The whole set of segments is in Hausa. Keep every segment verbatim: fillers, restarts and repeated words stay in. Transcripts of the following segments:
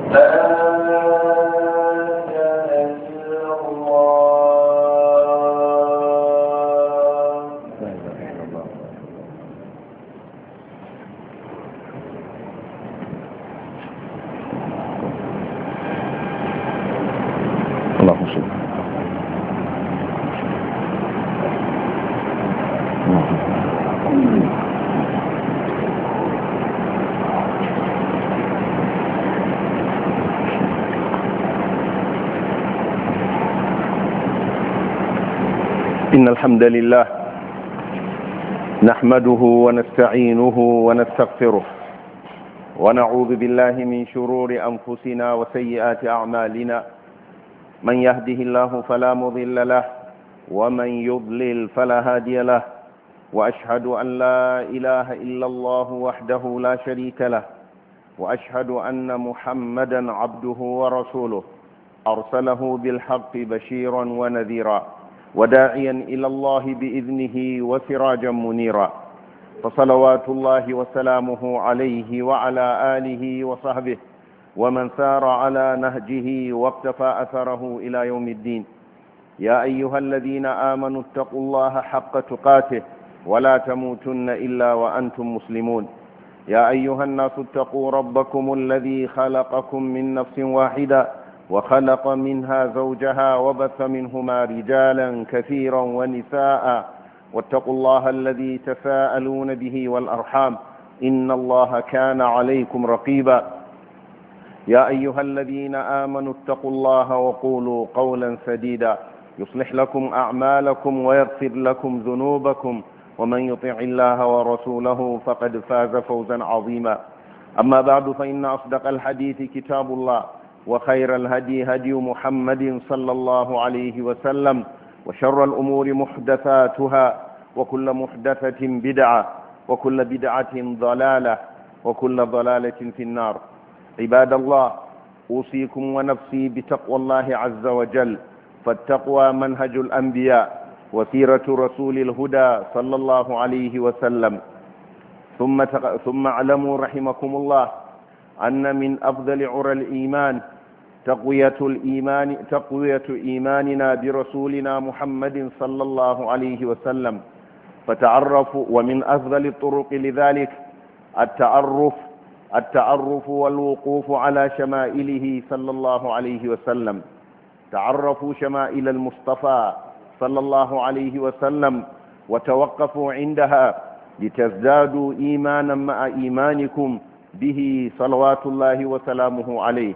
إن الحمد لله نحمده ونستعينه ونستغفره ونعوذ بالله من شرور أنفسنا وسيئات أعمالنا. من يهده الله فلا مضل له ومن يضلل فلا هادي له، وأشهد أن لا إله إلا الله وحده لا شريك له، وأشهد أن محمدا عبده ورسوله أرسله بالحق بشيرا ونذيرا وداعيا إلى الله بإذنه وسراجا منيرا، فصلوات الله وسلامه عليه وعلى آله وصحبه ومن سار على نهجه واقتفى أثره إلى يوم الدين. يا أيها الذين آمنوا اتقوا الله حق تقاته ولا تموتن إلا وأنتم مسلمون. يا أيها الناس اتقوا ربكم الذي خلقكم من نفس واحدة وخلق منها زوجها وبث منهما رجالا كثيرا ونساء، واتقوا الله الذي تساءلون به والأرحام إن الله كان عليكم رقيبا. يا أيها الذين آمنوا اتقوا الله وقولوا قولا سديدا يصلح لكم أعمالكم ويغفر لكم ذنوبكم، ومن يطع الله ورسوله فقد فاز فوزا عظيما. أما بعد، فإن أصدق الحديث كتاب الله، وخير الهدي هدي محمد صلى الله عليه وسلم، وشر الأمور محدثاتها، وكل محدثة بدعة، وكل بدعة ضلالة، وكل ضلالة في النار. عباد الله، أوصيكم ونفسي بتقوى الله عز وجل، فالتقوى منهج الأنبياء وسيرة رسول الهدى صلى الله عليه وسلم. ثم ثم اعلموا رحمكم الله أن من أفضل عرى الإيمان تقوية الإيمان تقوية إيماننا برسولنا محمد صلى الله عليه وسلم. فتعرفوا، ومن أفضل الطرق لذلك التعرف التعرف والوقوف على شمائله صلى الله عليه وسلم. تعرفوا شمائل المصطفى صلى الله عليه وسلم وتوقفوا عندها لتزدادوا إيمانا مع إيمانكم به صلوات الله وسلامه عليه.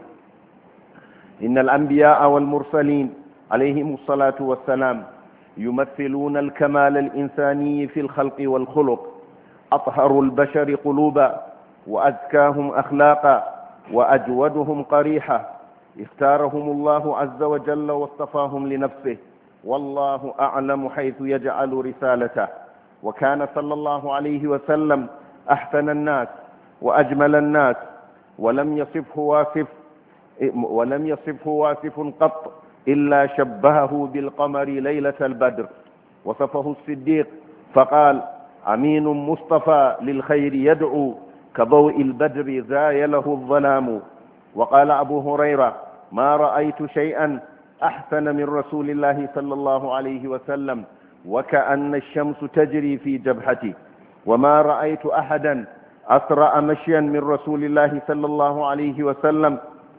إن الأنبياء والمرسلين عليهم الصلاة والسلام يمثلون الكمال الإنساني في الخلق والخلق، أطهر البشر قلوبا وأزكاهم أخلاقا وأجودهم قريحة. اختارهم الله عز وجل واصطفاهم لنفسه، والله أعلم حيث يجعل رسالته. وكان صلى الله عليه وسلم أحسن الناس وأجمل الناس، ولم يصفه واصف ولم يصفه واصف قط إلا شبهه بالقمر ليلة البدر. وصفه الصديق فقال: أمين مصطفى للخير يدعو كضوء البدر زايله الظلام. وقال أبو هريرة: ما رأيت شيئا أحسن من رسول الله صلى الله عليه وسلم وكأن الشمس تجري في جبهتي. وما رأيت أحدا أسرع مشيا من رسول الله صلى الله عليه وسلم،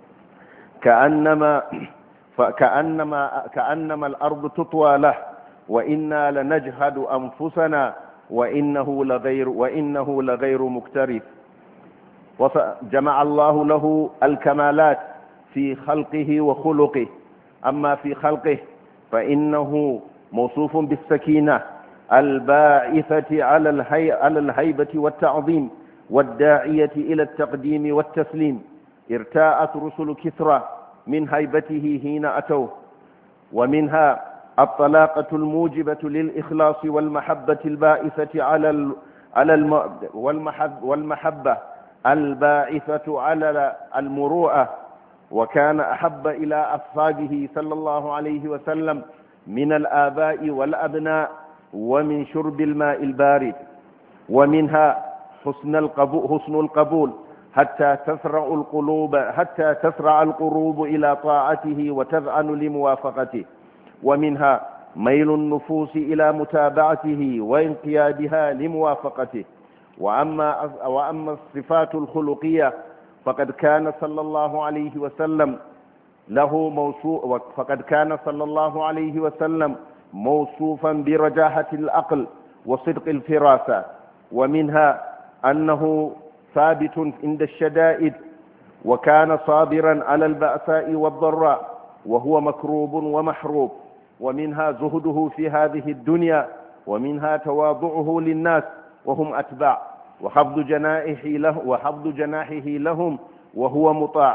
كأنما كأنما كأنما الأرض تطوى له، وإنا لنجهد أنفسنا وإنه لغير وإنه لغير مكترث. وجمع الله له الكمالات في خلقه وخلقه. أما في خلقه فإنه موصوف بالسكينة الباعثة على الهيبة والتعظيم والداعية إلى التقديم والتسليم. ارتاءت رسل كسرى من هيبته حين أتوه، ومنها الطلاقة الموجبة للإخلاص والمحبة الباعثة على على الم والمحب والمحبة الباعثة على المروءة. وكان أحب إلى أصحابه صلى الله عليه وسلم من الآباء والأبناء ومن شرب الماء البارد. ومنها حسن القبول, حسن القبول حتى تسرع القلوب حتى تسرع القلوب إلى طاعته وتذعن لموافقته. ومنها ميل النفوس إلى متابعته وانقيادها لموافقته. وأما وأما الصفات الخلقية فقد كان صلى الله عليه وسلم له موصوف فقد كان صلى الله عليه وسلم موصوفا برجاحة العقل وصدق الفراسة. ومنها أنه ثابت عند الشدائد، وكان صابرا على البأساء والضراء وهو مكروب ومحروب. ومنها زهده في هذه الدنيا، ومنها تواضعه للناس وهم أتباع، وحفظ جناحه له وحفظ جناحه لهم وهو مطاع.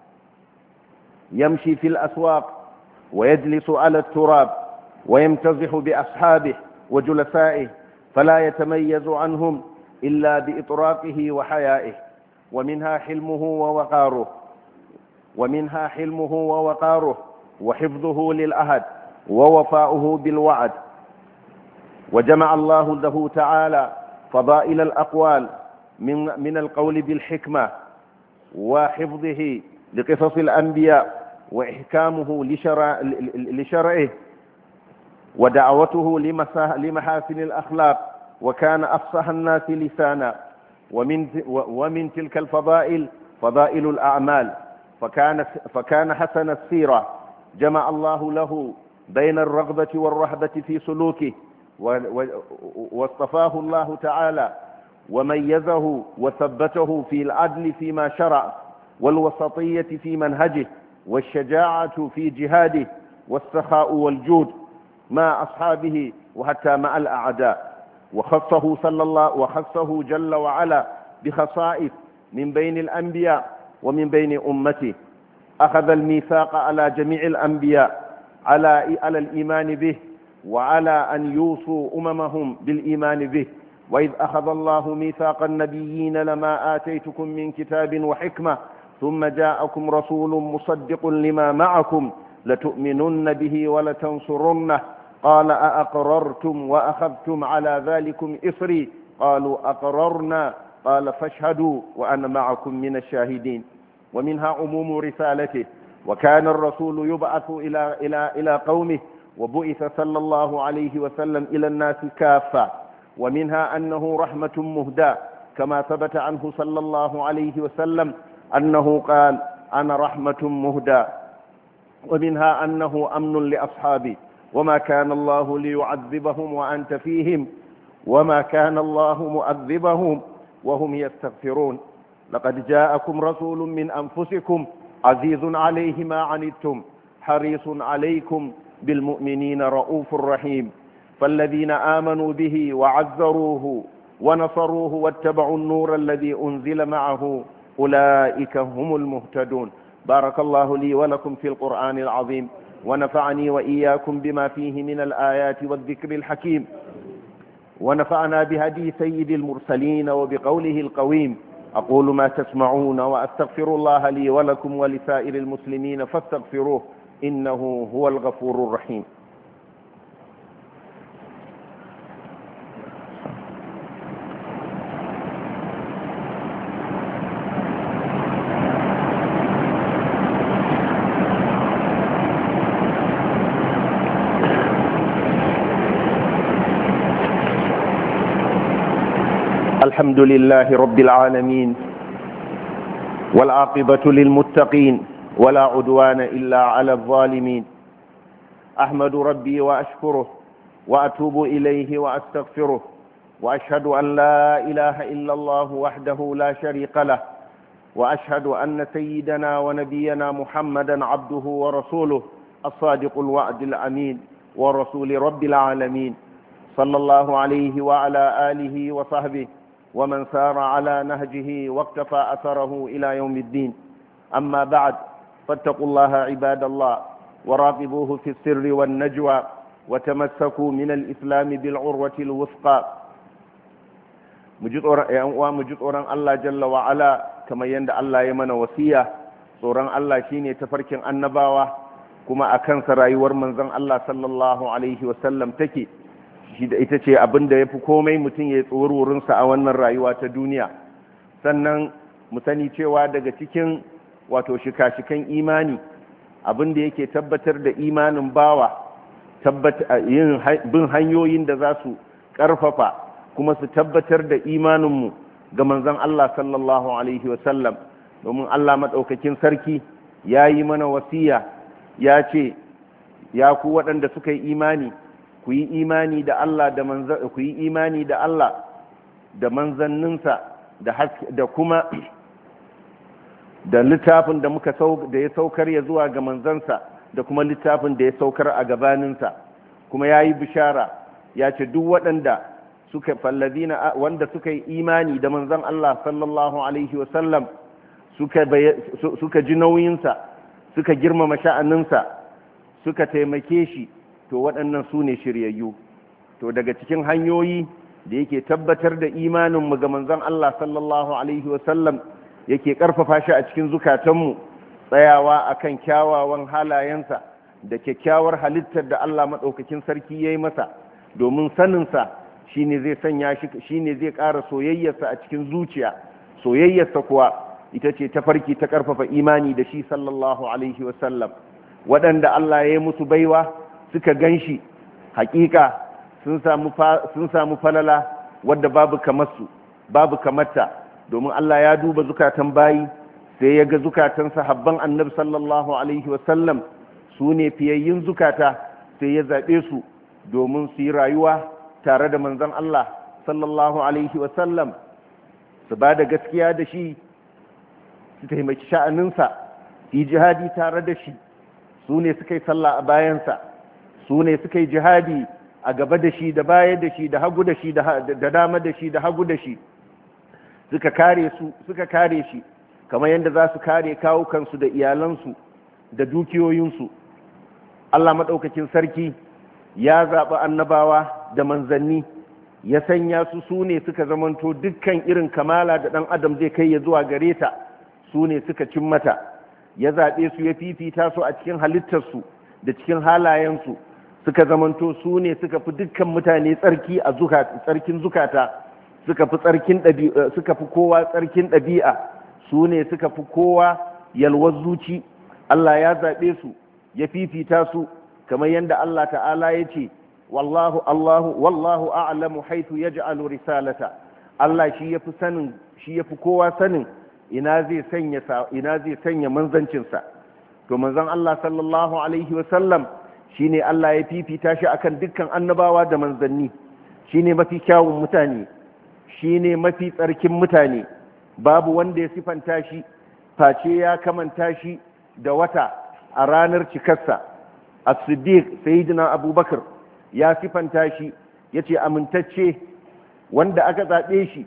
يمشي في الأسواق ويجلس على التراب ويمتزح بأصحابه وجلسائه، فلا يتميز عنهم إلا بإطراقه وحيائه. ومنها حلمه ووقاره ومنها حلمه ووقاره وحفظه للعهد ووفاؤه بالوعد. وجمع الله له تعالى فضائل الأقوال من, من القول بالحكمة وحفظه لقصص الأنبياء وإحكامه لشرع لشرعه ودعوته لمحاسن الأخلاق، وكان أفصح الناس لسانا. ومن, ومن تلك الفضائل فضائل الأعمال، فكان, فكان حسن السيرة، جمع الله له بين الرغبة والرهبة في سلوكه، واصطفاه الله تعالى وميزه وثبته في العدل فيما شرع، والوسطية في منهجه، والشجاعة في جهاده، والسخاء والجود مع أصحابه وحتى مع الأعداء. وخصه صلى الله وخصه جل وعلا بخصائص من بين الأنبياء ومن بين أمته. أخذ الميثاق على جميع الأنبياء على على الإيمان به، وعلى أن يوصوا أممهم بالإيمان به. وإذ أخذ الله ميثاق النبيين لما آتيتكم من كتاب وحكمة ثم جاءكم رسول مصدق لما معكم لتؤمنن به ولتنصرنه قال أأقررتم وأخذتم على ذلكم إصري قالوا أقررنا قال فاشهدوا وأنا معكم من الشاهدين. ومنها عموم رسالته، وكان الرسول يبعث إلى, إلى, إلى قومه، وبعث صلى الله عليه وسلم إلى الناس كافة. ومنها أنه رحمة مهداة، كما ثبت عنه صلى الله عليه وسلم أنه قال أنا رحمة مهداة. ومنها أنه أمن لأصحابه، وما كان الله ليعذبهم وأنت فيهم وما كان الله معذبهم وهم يستغفرون. لقد جاءكم رسول من أنفسكم عزيز عليه ما عنتم حريص عليكم بالمؤمنين رؤوف رحيم. فالذين آمنوا به وعزروه ونصروه واتبعوا النور الذي أنزل معه أولئك هم المهتدون. بارك الله لي ولكم في القرآن العظيم، ونفعني وإياكم بما فيه من الآيات والذكر الحكيم، ونفعنا بهدي سيد المرسلين وبقوله القويم. أقول ما تسمعون وأستغفر الله لي ولكم ولسائر المسلمين فاستغفروه إنه هو الغفور الرحيم. الحمد لله رب العالمين، والعاقبة للمتقين، ولا عدوان إلا على الظالمين. أحمد ربي وأشكره وأتوب إليه وأستغفره، وأشهد أن لا إله إلا الله وحده لا شريك له، وأشهد أن سيدنا ونبينا محمدا عبده ورسوله الصادق الوعد الأمين ورسول رب العالمين، صلى الله عليه وعلى آله وصحبه ومن سار على نهجه واقتفى أثره إلى يوم الدين. أما بعد، فاتقوا الله عباد الله، وراقبوه في السر والنجوى، وتمسكوا من الإسلام بالعروة الوثقى. مجد أوران الله جل وعلا كما يند الله يمن وسيا صوران الله شيني تفركن النباوة كما أكن سرايور منزن الله صلى الله عليه وسلم تكي shi da ita ce abin da ya fi komai mutum ya yi tsorurinsa a wannan rayuwa ta duniya. Sannan mu sani cewa daga cikin wato shika-shikan imani abin da yake tabbatar da imanin bawa yin bin hanyoyin da za su karfafa kuma su tabbatar da imaninmu ga manzon Allah sallallahu alaihi wasallam, domin Allah maɗaukakin sarki ya yi mana wasiya ya ce ya ku waɗanda suka yi imani ku yi imani da Allah da manzan ku yi imani da Allah da manzanninsa da da kuma da littafin da muka da ya saukar ya zuwa ga manzansa da kuma littafin da ya saukar a gabaninsa, kuma ya yi bishara ya ce duk waɗanda suka fallazina wanda suka yi imani da manzan Allah sallallahu alaihi wasallam suka suka ji nauyinsa suka girmama sha'aninsa suka taimake shi, to waɗannan su ne shiryayyu. To daga cikin hanyoyi da yake tabbatar da imaninmu ga manzan Allah sallallahu alaihi wasallam yake karfafa shi a cikin zukatanmu tsayawa akan kyawawan halayensa da kyakkyawar halittar da Allah maɗaukakin sarki ya yi masa, domin saninsa shine zai sanya shi shine zai ƙara soyayyarsa a cikin zuciya. Soyayyarsa kuwa ita ce ta farki ta karfafa imani da shi sallallahu alaihi wasallam. Waɗanda Allah ya yi musu baiwa suka ganshi hakika sun samu sun samu falala wadda babu kamar su babu kamarta, domin Allah ya duba zukatan bayi sai ya ga zukatan sahabban annabi sallallahu alaihi wasallam su ne fiyayyun zukata, sai ya zaɓe su domin su yi rayuwa tare da manzon Allah sallallahu alaihi wasallam, su ba da gaskiya da shi, su taimaki sha'aninsa, su yi jihadi tare da shi. Su ne suka yi sallah a bayansa, su ne suka yi jihadi a gaba da shi da baya da shi da hagu da shi da dama da shi da hagu da shi, suka kare su suka kare shi kamar yadda za su kare kawukansu da iyalansu da dukiyoyinsu. Allah maɗaukakin sarki ya zaɓi annabawa da manzanni ya sanya su su ne suka zamanto dukkan irin kamala da ɗan adam zai kai ya zuwa gare ta, su ne suka cin mata. Ya zaɓe su ya fifita su a cikin halittarsu da cikin halayensu, suka zamanto su ne suka fi dukkan mutane tsarki a tsarkin zukata, suka fi tsarkin ɗabi'a, suka fi kowa tsarkin ɗabi'a, su ne suka fi kowa yalwar zuci. Allah ya zaɓe su ya fifita su kamar yadda Allah ta'ala ya ce wallahu Allahu wallahu a'lamu haythu yaj'alu risalata. Allah shi yafi sanin shi yafi kowa sanin ina zai sanya ina zai sanya manzancinsa. To manzon Allah sallallahu alaihi wasallam shine Allah ya fifita shi akan dukkan annabawa da manzanni, shine mafi kyawun mutane, shine mafi tsarkin mutane. Babu wanda ya sifanta shi face ya kamanta shi da wata a ranar cikarsa. As-Siddiq Sayyidina Abubakar ya sifanta shi yace amintacce wanda aka zaɓe shi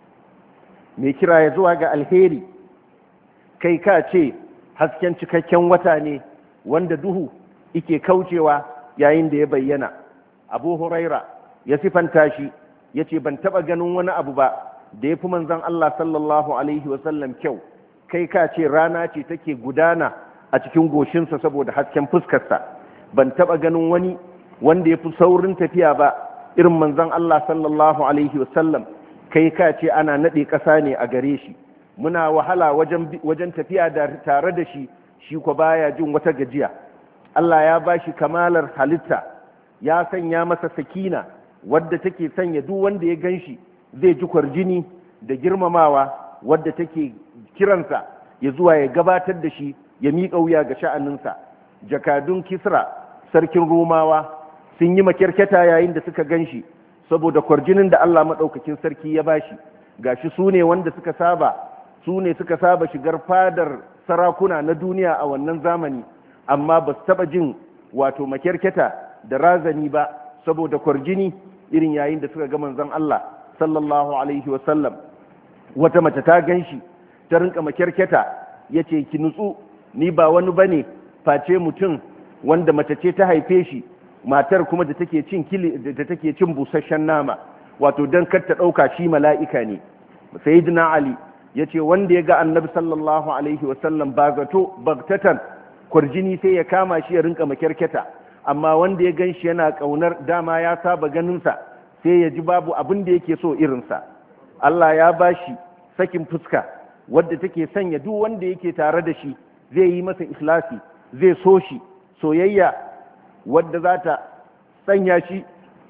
mai kira ya zuwa ga alheri, kai ka ce hasken cikakken wata ne wanda duhu ike kaucewa yayin da ya bayyana. Abu Huraira ya sifanta shi yace ban taba ganin wani abu ba da yafi manzon Allah sallallahu alaihi wasallam kyau, kai ka ce rana ce take gudana a cikin goshinsa saboda hasken fuskarsa. Ban taba ganin wani wanda yafi saurin tafiya ba irin manzon Allah sallallahu alaihi wasallam, kai ka ce ana nade ƙasa ne a gare shi. Muna wahala wajen wajen tafiya da tare da shi, shi ko baya jin wata gajiya. Allah ya bashi kamalar halitta, ya sanya masa sakina wadda take sanya duk wanda ya ganshi zai ji kwarjini da girmamawa, wadda take kiransa ya zuwa ya gabatar da shi ya miƙa wuya ga sha'aninsa. Jakadun Kisra sarkin Romawa sun yi makyarketa yayin da suka ganshi saboda kwarjinin da Allah maɗaukakin sarki ya bashi. Gashi su ne wanda suka saba su ne suka saba shigar fadar sarakuna na duniya a wannan zamani, amma ba su taɓa jin wato makyarketa da razani ba saboda kwarjini irin yayin da suka ga manzon Allah sallallahu alaihi wasallam. Wata mace ta ganshi ta rinka makyarketa, yace ki nutsu, ni ba wani bane face mutum wanda mace ce ta haife shi, matar kuma da take cin kili da take cin busasshen nama, wato dan kar ta dauka shi mala'ika ne. Sayyidina Ali yace wanda ya ga annabi sallallahu alaihi wasallam ba zato bagtatan kwarjini sai ya kama shi ya rinka makyarketa, amma wanda ya ganshi yana kaunar dama ya saba ganinsa sai ya ji babu abin da yake so irinsa. Allah ya bashi sakin fuska, wadda take sanya duk wanda yake tare da shi zai yi masa ikhlasi, zai so shi soyayya wadda za ta sanya shi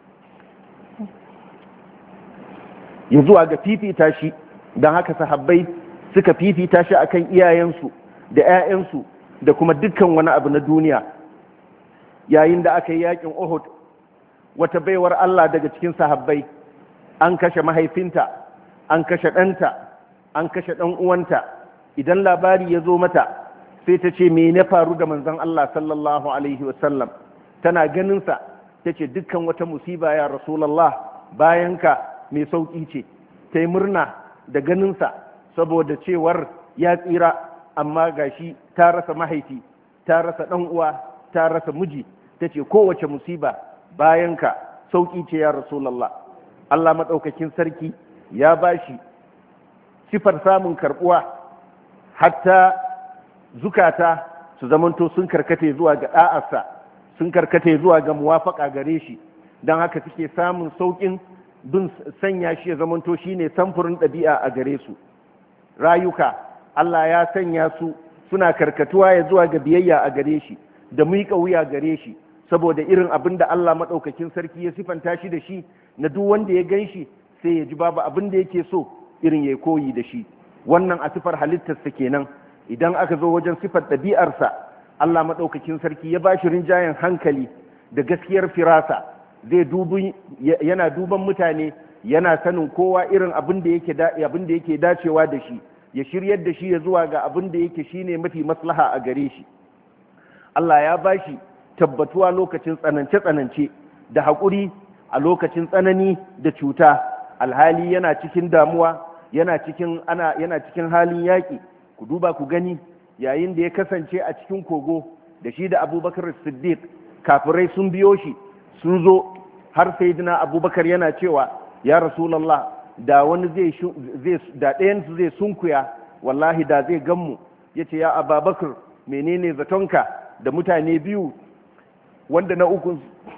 ya zuwa ga fifita shi. don haka sahabbai suka fifita shi akan iyayensu da 'ya'yansu da kuma dukkan wani abu na duniya. yayin da aka yi yakin Uhud, wata baiwar Allah daga cikin sahabbai an kashe mahaifinta, an kashe ɗanta, an kashe ɗan uwanta. idan labari ya zo mata sai ta ce me ne faru da manzon Allah sallallahu alaihi wasallam. tana ganinsa ta ce dukkan wata musiba ya Rasulallah bayanka mai sauƙi ce. ta yi murna da ganinsa saboda cewar ya tsira, amma gashi ta rasa mahaifi, ta rasa ɗan uwa, ta rasa miji. ta ce kowace musiba bayanka sauƙi ce ya Rasulallah. Allah maɗaukakin sarki ya bashi sifar samun karɓuwa, hatta zukata su zamanto sun karkate zuwa ga ɗa'arsa, sun karkate zuwa ga muwafaƙa gare shi. don haka suke samun sauƙin bin sanya shi ya zamanto shine samfurin ɗabi'a a gare su. rayuka Allah ya sanya su suna karkatuwa ya zuwa ga biyayya a gare shi da miƙa wuya gare shi, saboda irin abin da Allah maɗaukakin sarki ya sifanta shi da shi na duk wanda ya gan shi sai ya ji babu abin da yake so irin ya koyi da shi. wannan a sifar halittarsa kenan. idan aka zo wajen sifar ɗabi'arsa, Allah maɗaukakin sarki ya ba shi rinjayen hankali da gaskiyar firasa. zai dubi yana duban mutane, yana sanin kowa irin abin da yake abin da yake dacewa da shi, ya shiryar da shi ya zuwa ga abin da yake shine mafi maslaha a gare shi. Allah ya ba shi tabbatuwa lokacin tsanance-tsanance da haƙuri a lokacin tsanani da cuta, alhali yana cikin damuwa, yana cikin ana yana cikin halin yaƙi. ku duba ku gani yayin da ya kasance a cikin kogo da shi da Abubakar Siddiq, kafirai sun biyo shi sun zo har sayyidina Abubakar yana cewa ya Rasulullah, da wani zai zai da ɗayan su zai sunkuya wallahi da zai ganmu. yace ya Abubakar, menene zatonka da mutane biyu wanda na uku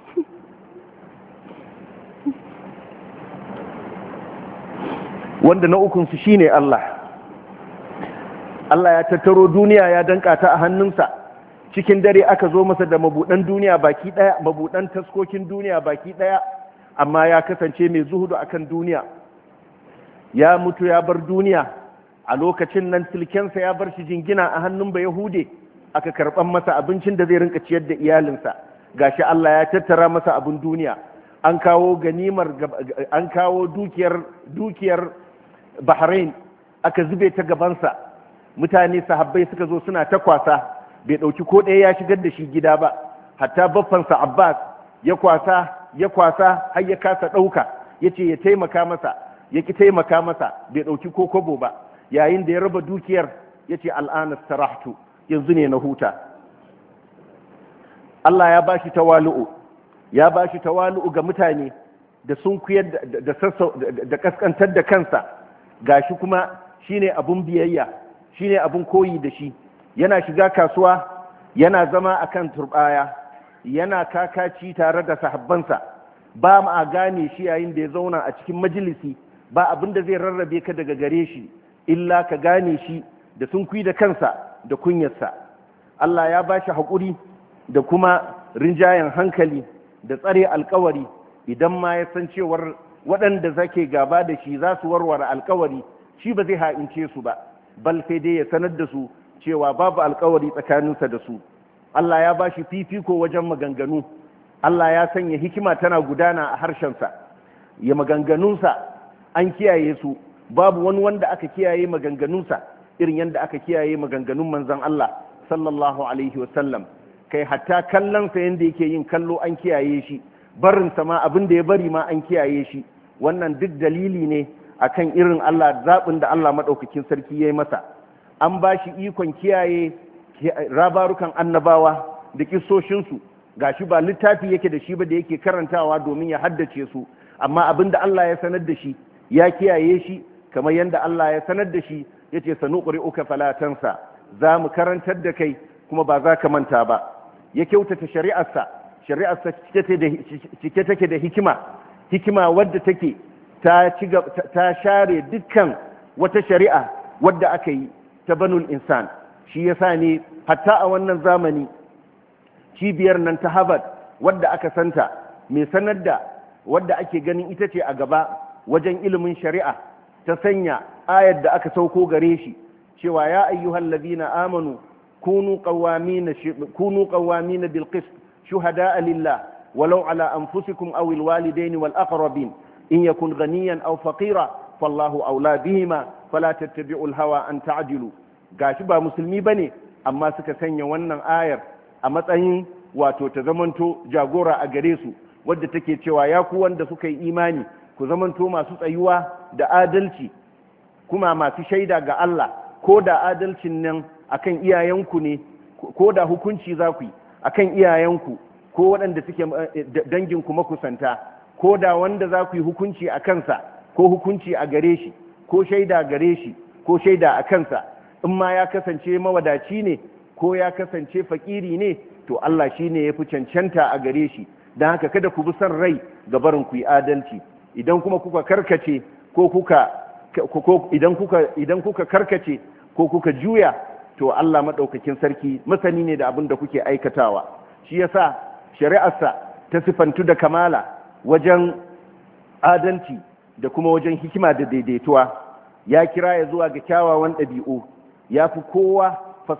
wanda na ukun su shine Allah. Allah ya tattaro duniya ya danka ta a hannunsa. cikin dare aka zo masa da mabudan duniya baki daya, mabudan taskokin duniya baki daya, amma ya kasance mai zuhudu akan duniya. ya mutu ya bar duniya a lokacin nan silkensa ya bar shi jingina a hannun ba Yahude. aka karban masa abincin da zai rinka ciyar da iyalinsa. gashi Allah ya tattara masa abin duniya. an kawo ganimar an kawo dukiyar dukiyar Bahrain aka zube ta gabansa. mutane sahabbai suka zo suna ta kwasa, bai dauki ko ɗaya ya shigar da shi gida ba. hatta baffansa Abbas ya kwasa ya kwasa har ya kasa dauka, yace ya taimaka masa, yaki taimaka masa, bai dauki ko kobo ba. yayin da ya raba dukiyar yace al'ana sarahtu, yanzu ne na huta. Allah ya bashi tawalu'u, ya bashi tawalu'u ga mutane da sun kuyar da da kaskantar da kansa. gashi kuma shine abun biyayya, shine abun koyi da shi. yana shiga kasuwa, yana zama akan turbaya, yana kakaci tare da sahabbansa. ba ma gane shi yayin da ya zauna a cikin majalisi, ba abin da zai rarrabe ka daga gare shi illa ka gane shi da sunkuyi da kansa da kunyarsa. Allah ya bashi haƙuri da kuma rinjayen hankali da tsare alkawari. idan ma ya san cewar waɗanda zake gaba da shi za su warware alkawari, shi ba zai ha'ince su ba, bal sai dai ya sanar da su cewa babu alkawari tsakaninsa da su. Allah ya bashi fifiko wajen maganganu. Allah ya sanya hikima tana gudana a harshensa. ya maganganunsa an kiyaye su, babu wani wanda aka kiyaye maganganunsa irin yadda aka kiyaye maganganun manzon Allah sallallahu alaihi wasallam. kai hatta kallonsa yadda yake yin kallo an kiyaye shi, barinsa ma abin da ya bari ma an kiyaye shi. wannan duk dalili ne akan irin Allah zaɓin da Allah maɗaukakin sarki ya yi masa. an ba shi ikon kiyaye labarukan annabawa da kissoshinsu. gashi ba littafi yake da shi ba da yake karantawa domin ya haddace su, amma abin da Allah ya sanar da shi ya kiyaye shi, kamar yadda Allah ya sanar da shi yace sanuqri'uka fala tansa, za mu karantar da kai kuma ba za ka manta ba. ya kyautata shari'arsa, shari'arsa cike take da hikima, hikima wadda take ta ta share dukkan wata shari'a wadda aka yi ta banul insan. Shi yasa ne hatta a wannan zamani cibiyar nan ta Harvard wadda aka santa mai sanar da wadda ake ganin ita ce a gaba wajen ilimin shari'a ta sanya ayar da aka sauko gare shi cewa ya ayyuhal ladina amanu kunu qawwamina kunu qawwamina bil qist shuhada'a lillah walau ala anfusikum aw al walidaini wal aqrabin in yakun ghaniyan aw faqira fallahu awla bihima fala tattabi'u al hawa an ta'dilu. Gashi ba musulmi bane amma suka sanya wannan ayar a matsayin wato ta zamanto jagora a gare su, wadda take cewa ya ku wanda suka yi imani ku zamanto masu tsayuwa da adalci kuma masu shaida ga Allah, ko da adalcin nan akan iyayenku ne, ko da hukunci za ku yi akan iyayenku ko waɗanda suke danginku makusanta, ko da wanda za ku yi hukunci a kansa ko hukunci a gare shi ko shaida gare shi ko shaida a kansa, in ma ya kasance mawadaci ne ko ya kasance fakiri ne, to Allah shi ne ya fi cancanta a gare shi. Don haka kada ku bi son rai ga barin ku yi adalci. Idan kuma kuka karkace ko kuka idan kuka idan kuka karkace ko kuka juya, to Allah madaukakin sarki masani ne da abin da kuke aikatawa. Shi yasa shari'arsa ta sifantu da kamala wajen adalci da kuma wajen hikima da daidaituwa. Ya kira ya zuwa ga kyawawan ɗabi'u, ya fi kowa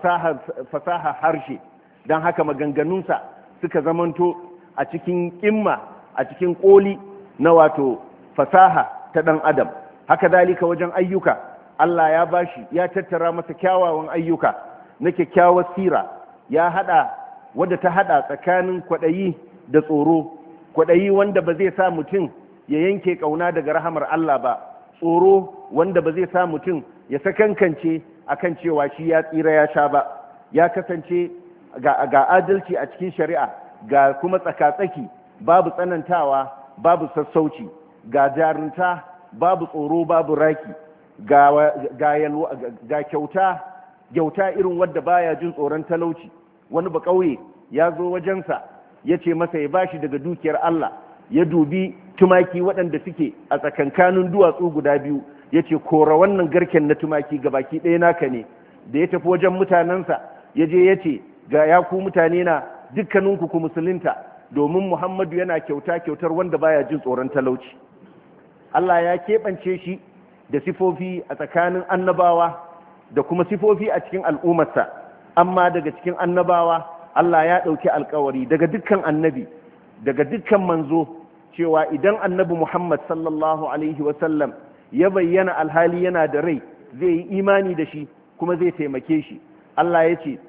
fasaha harshe, don haka maganganunsa suka zamanto a cikin ƙimma, a cikin ƙoli na wato fasaha ta ɗan adam. Haka dalika wajen ayyuka, Allah ya bashi ya tattara masa kyawawan ayyuka na kyakkyawar sira, ya hada wadda ta hada tsakanin kwaɗayi da tsoro, kwaɗayi wanda ba zai sa mutum ya yanke ƙauna daga rahamar Allah ba, tsoro wanda ba zai sa mutum ya sakankance akan cewa shi ya tsira ya sha ba. Ya kasance ga, ga adalci a cikin shari'a, ga kuma tsakatsaki, babu tsanantawa babu sassauci, ga jarunta babu tsoro babu raki, ga, ga, ga kyauta kyauta irin wadda baya jin tsoron talauci. Wani ba kauye ya zo wajensa ya ce masa ya bashi daga dukiyar Allah, ya dubi tumaki waɗanda suke a tsakankanin duwatsu guda biyu, ya ce kora wannan garken na tumaki ga baki ɗaya naka ne. Da ya tafi wajen mutanensa ya je ya ce ga ya ku mutane na dukkaninku ku musulunta, domin Muhammadu yana kyauta kyautar wanda baya jin tsoron talauci. Allah ya keɓance shi da sifofi a tsakanin annabawa da kuma sifofi a cikin al'ummarsa, amma daga cikin annabawa Allah ya ɗauki alkawari daga dukkan annabi, daga dukkan manzo, cewa idan annabi Muhammad sallallahu alaihi wasallam ya bayyana alhali yana da rai, zai yi imani da shi kuma zai taimake shi. Allah ya ce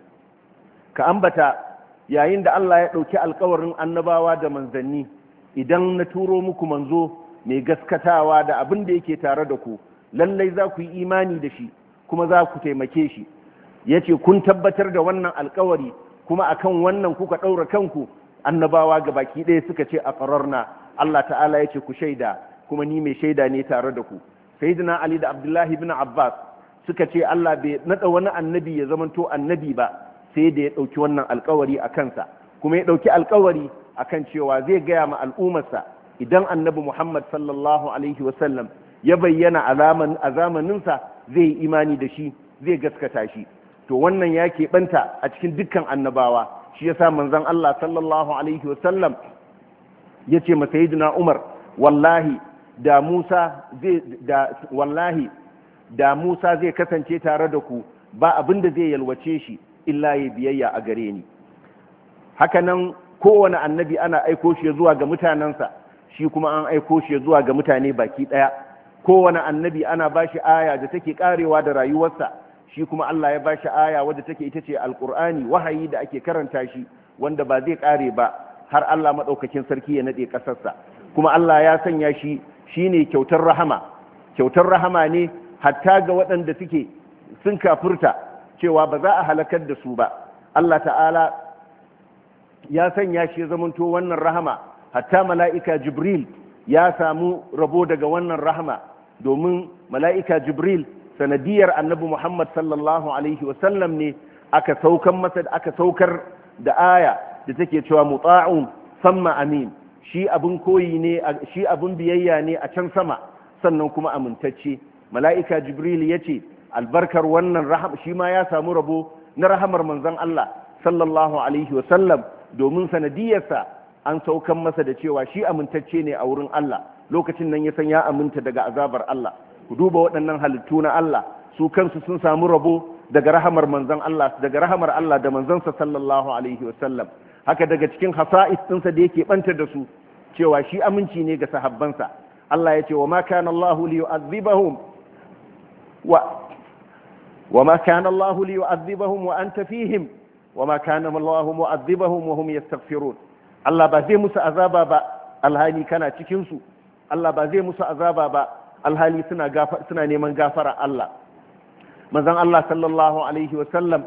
ka ambata yayin da Allah ya ɗauki alkawarin annabawa da manzanni, idan na turo muku manzo mai gaskatawa da abin da yake tare da ku, lallai za ku yi imani da shi kuma za ku taimake shi. Ya ce kun tabbatar da wannan alkawari kuma akan wannan kuka ɗaura kanku. Annabawa ga baki ɗaya suka ce a ƙararna. Allah ta'ala ya ce ku shaida kuma ni mai shaida ne tare da ku. Sayyidina Ali da Abdullahi bin Abbas suka ce Allah bai naɗa wani annabi ya zamanto annabi ba sai da ya ɗauki wannan alkawari a kansa, kuma ya ɗauki alkawari a kan cewa zai gaya ma al'ummarsa idan annabi Muhammad sallallahu alaihi wasallam ya bayyana a zamaninsa zai yi imani da shi, zai gaskata shi. To wannan ya keɓanta a cikin dukkan annabawa. Shi ya sa manzon Allah sallallahu alaihi wasallam ya ce ma sayyidina Umar, wallahi da Musa zai da wallahi da Musa zai kasance tare da ku, ba abin da zai yalwace shi illa ya biyayya a gare ni. Haka nan kowane annabi ana aiko shi zuwa ga mutanensa, shi kuma an aiko shi zuwa ga mutane baki ɗaya. Kowane annabi ana ba shi aya da take karewa da rayuwarsa, shi kuma Allah ya ba shi aya wadda take ita ce alkur'ani, wahayi da ake karanta shi wanda ba zai kare ba har Allah maɗaukakin sarki ya naɗe ƙasarsa. Kuma Allah ya sanya shi shine kyautar rahama. Kyautar rahama ne hatta ga waɗanda suke sun kafurta cewa ba za a halakar da su ba. Allah ta'ala ya sanya shi ya zamanto wannan rahama, hatta mala'ika Jibril ya samu rabo daga wannan rahama, domin mala'ika Jibril sanadiyar annabi Muhammad sallallahu alaihi wasallam ne aka saukar masa aka saukar da aya da take cewa muta'un samma amin. Shi abin koyi ne, shi abin biyayya ne a can sama, sannan kuma amintacce. Mala'ika Jibril ya ce albarkar wannan rahama shi ma ya samu rabo na rahamar manzon Allah sallallahu alaihi wasallam domin sanadiyarsa an saukan masa da cewa shi amintacce ne a wurin Allah lokacin nan ya san ya aminta daga azabar Allah. Ku duba waɗannan halittu na Allah su kansu sun samu rabo daga rahamar manzon Allah daga rahamar Allah da manzansa sallallahu alaihi wasallam. Haka daga cikin hasa'is ɗinsa da yake banta da su cewa shi aminci ne ga sahabbansa. Allah ya ce wa ma kana Allahu liyu'adhibahum wa wa ma kana Allahu liyu'adhibahum wa anta fihim wa ma kana Allahu mu'adhibahum wa hum yastaghfirun. Allah ba zai musu azaba ba alhali kana cikin su. Allah ba zai musu azaba ba alhali suna gafara suna neman gafara Allah. Manzon Allah sallallahu alaihi wa sallam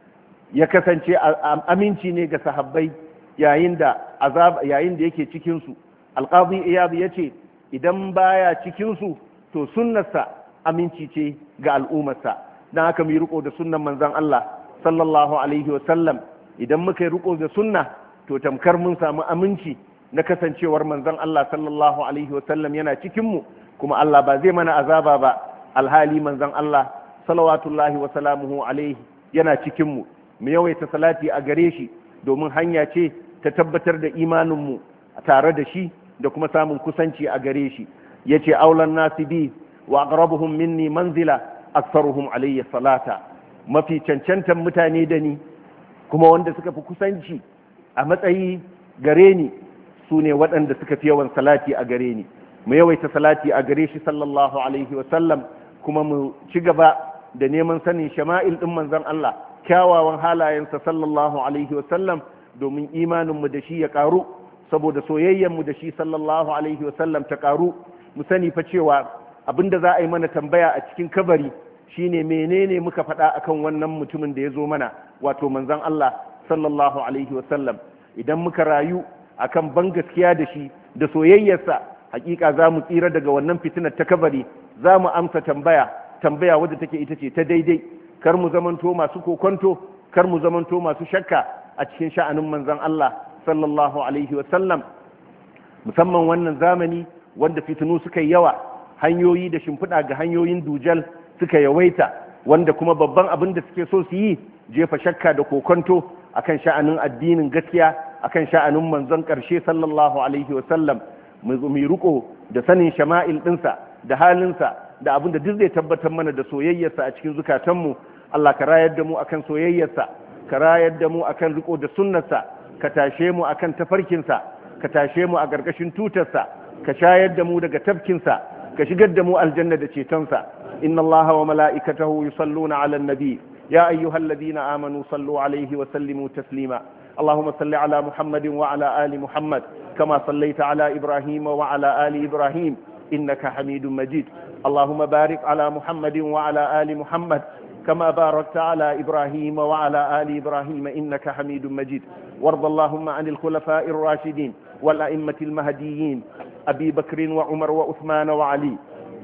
ya kasance aminci ne ga sahabbai yayin da azab yayin da yake cikin su. Al-Qadi Iyad yace idan baya cikin su to sunnarsa aminci ce ga al'ummarsa. Dan haka mu yi riko da sunnan manzon Allah sallallahu alaihi wa sallam. Idan muka yi riko da sunna to tamkar mun samu aminci na kasancewar manzon Allah sallallahu alaihi wa sallam yana cikin mu, kuma Allah ba zai mana azaba ba alhali manzon Allah salawatullahi wa salamuhu alaihi yana cikin mu. Mu yawaita salati a gare shi domin hanya ce ta tabbatar da imanin mu tare da shi da kuma samun kusanci a gare shi. Yace aulan nasi bi wa aqrabuhum minni manzila aktharuhum alayya salata. Mafi cancantan mutane da ni kuma wanda suka fi kusanci a matsayi gare ni su ne waɗanda suka fi yawan salati a gare ni. Mu yawaita salati a gare shi sallallahu alaihi wasallam, kuma mu ci gaba da neman sanin shama'il ɗin manzon Allah, kyawawan halayensa sallallahu alaihi wasallam, domin imaninmu da shi ya ƙaru, saboda soyayyenmu da shi sallallahu alaihi wasallam ta ƙaru. Mu sani fa cewa abinda za a yi mana tambaya a cikin kabari shine menene muka faɗa akan wannan mutumin da ya zo mana, wato manzon Allah sallallahu alaihi wasallam. Idan muka rayu akan ban gaskiya da shi da soyayyarsa, hakika za mu tsira daga wannan fitinar ta kabari, za mu amsa tambaya tambaya wadda take ita ce ta daidai. Kar mu zamanto masu kokonto, kar mu zamanto masu shakka a cikin sha'anin manzon Allah sallallahu alaihi wasallam, musamman wannan zamani wanda fitinu suka yi yawa, hanyoyi da shimfiɗa ga hanyoyin dujal suka yawaita, wanda kuma babban abin da suke so su yi jefa shakka da kokonto akan sha'anin addinin gaskiya, akan sha'anin manzon ƙarshe sallallahu alaihi wasallam. Mu riko da sanin shama'il ɗinsa da halinsa da abin da duk zai tabbatar mana da soyayyarsa a cikin zukatanmu. Allah ka rayar da mu akan soyayyarsa, ka rayar da mu akan riko da sunnarsa, ka tashe mu akan tafarkinsa, ka tashe mu a gargashin tutarsa, ka shayar da mu daga tafkinsa, ka shigar da mu aljanna da cetonsa. Inna Allaha wa mala'ikatahu yusalluna 'alan nabi ya ayyuhalladhina amanu sallu 'alaihi wa sallimu taslima. اللهم صل على محمد وعلى آل محمد كما صليت على إبراهيم وعلى آل إبراهيم إنك حميد مجيد. اللهم بارك على محمد وعلى آل محمد كما باركت على إبراهيم وعلى آل إبراهيم إنك حميد مجيد. وارض اللهم عن الخلفاء الراشدين والأئمة المهديين أبي بكر وعمر وعثمان وعلي،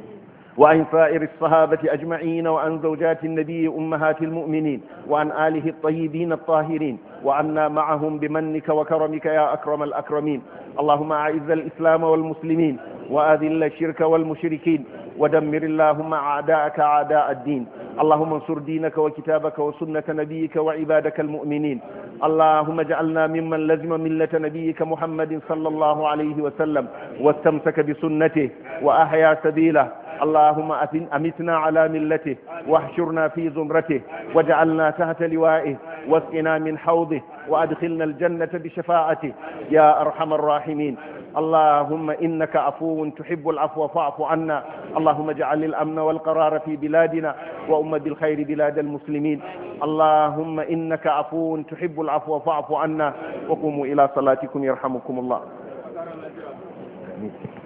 وعن سائر الصحابة أجمعين، وعن زوجات النبي أمهات المؤمنين، وعن آله الطيبين الطاهرين، وعنا معهم بمنك وكرمك يا أكرم الأكرمين. اللهم أعز الإسلام والمسلمين وأذل الشرك والمشركين ودمر اللهم أعداءك أعداء الدين. اللهم انصر دينك وكتابك وسنة نبيك وعبادك المؤمنين. اللهم اجعلنا ممن لزم ملة نبيك محمد صلى الله عليه وسلم واستمسك بسنته وأحيا سبيله. اللهم أمتنا على ملته واحشرنا في زمرته واجعلنا تحت لوائه واسقنا من حوضه وأدخلنا الجنة بشفاعته يا أرحم الراحمين. اللهم إنك عفو تحب العفو فاعف عنا. اللهم اجعل الأمن والقرار في بلادنا وأم بالخير بلاد المسلمين. اللهم إنك عفو تحب العفو فاعف عنا. وقوموا إلى صلاتكم يرحمكم الله.